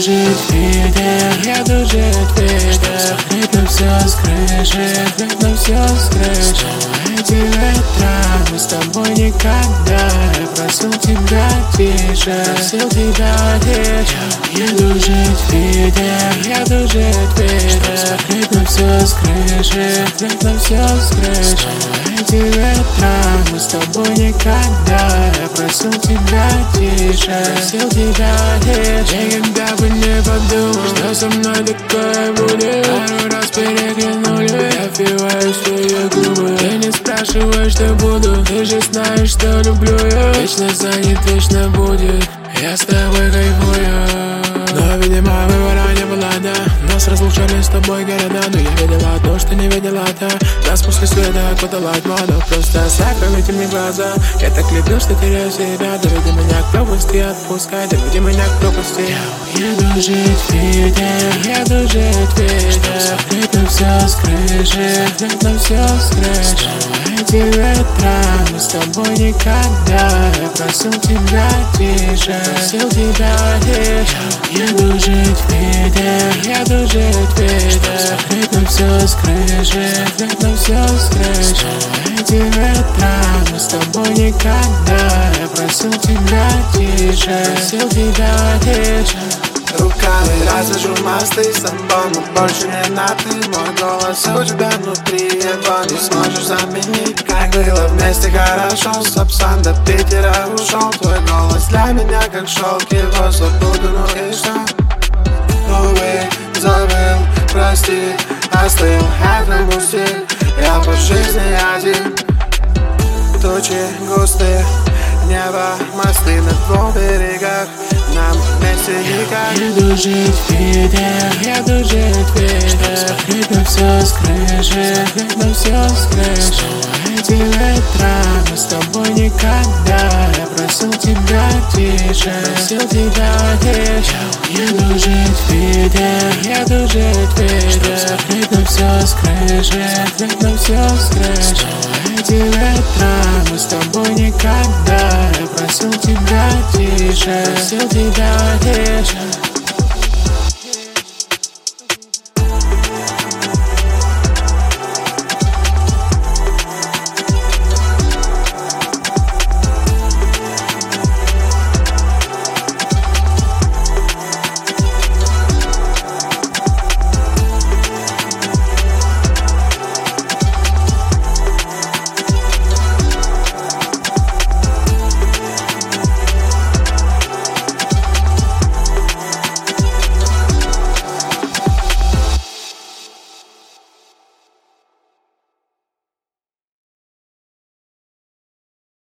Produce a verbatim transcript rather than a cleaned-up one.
жить в Питер, еду жить в Питер. Видно все с крыши, видно все с крыши. Эти ветра, мы с тобой никогда. Я просил тебя тише, просил тебя тише. Еду жить в Питер, еду жить в Питер. Видно все с крыши, видно все с крыши. Эти ветра, мы с тобой никогда. Я просил тебя тише, просил тебя тише. Никогда бы не подумал, что со мной такое будет. Пару раз переглянули, я впиваю свои губы. Ты не спрашиваешь, что буду, ты же знаешь, что люблю я. Вечно занят, вечно будет, я с тобой кайфую. Но, видимо, выбора не было, да. Нас разлучали с тобой города. Но я видела то, что не видела та. Нас после света окутала тьма. Но просто закройте мне глаза. Я так люблю, что теряю себя. Доведи меня к пропасти, отпускай. Доведи меня к пропасти. Я еду жить в Питер, еду жить в Питер. Видно все с крыши, видно все с крыши. Эти ветра, мы с тобой никогда. Я просил тебя тише, просил тебя тише. Еду жить в Питер, еду жить в Питер. Видно все с крыши, видно все с крыши. Эти ветра, мы с тобой никогда. Я просил тебя тише, просил тебя тише. Руками развяжу мосты с тобой, но больше не на ты. Мой голос у тебя внутри, его не сможешь заменить. Как было вместе хорошо, Сапсан до Питера ушел. Твой голос для меня как шелк, его забуду, ну и что? Увы, забыл, прости, остыл, отпусти. Я по жизни один. Тучи густые, небо, мосты на двух берегах. Нам вместе никак. Еду жить в Питер, еду жить в Питер. Видно все с крыши, видно все с крыши. Эти ветра, мы с тобой никогда. Я просил тебя тише, просил тебя тише. Еду жить в Питер, еду жить в Питер. Видно все с крыши, видно все с крыши. Эти ветра, мы с тобой никогда. Я просил тебя тише, просил тебя тише.